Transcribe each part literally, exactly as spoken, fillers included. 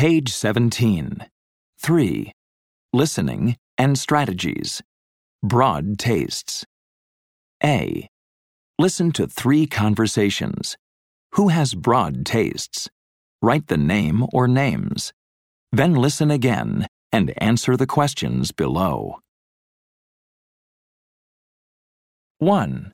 Page seventeen. three. Listening and strategies. Broad tastes. A. Listen to three conversations. Who has broad tastes? Write the name or names. Then listen again and answer the questions below. one.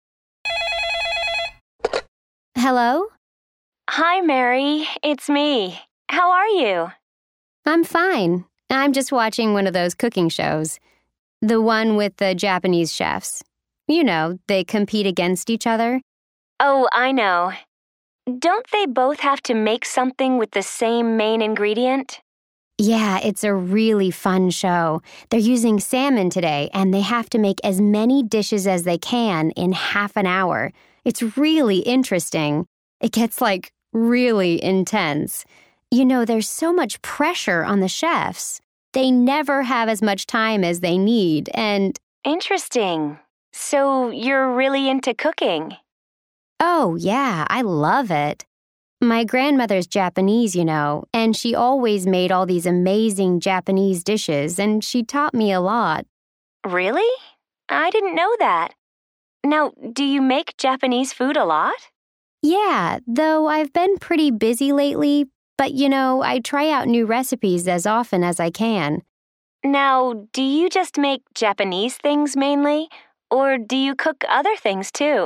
Hello? Hi, Mary. It's me. How are you? I'm fine. I'm just watching one of those cooking shows. The one with the Japanese chefs. You know, they compete against each other. Oh, I know. Don't they both have to make something with the same main ingredient? Yeah, it's a really fun show. They're using salmon today, and they have to make as many dishes as they can in half an hour. It's really interesting. It gets, like, really intense. You know, there's so much pressure on the chefs. They never have as much time as they need, and... Interesting. So you're really into cooking? Oh, yeah, I love it. My grandmother's Japanese, you know, and she always made all these amazing Japanese dishes, and she taught me a lot. Really? I didn't know that. Now, do you make Japanese food a lot? Yeah, though I've been pretty busy lately, but you know, I try out new recipes as often as I can. Now, do you just make Japanese things mainly, or do you cook other things too?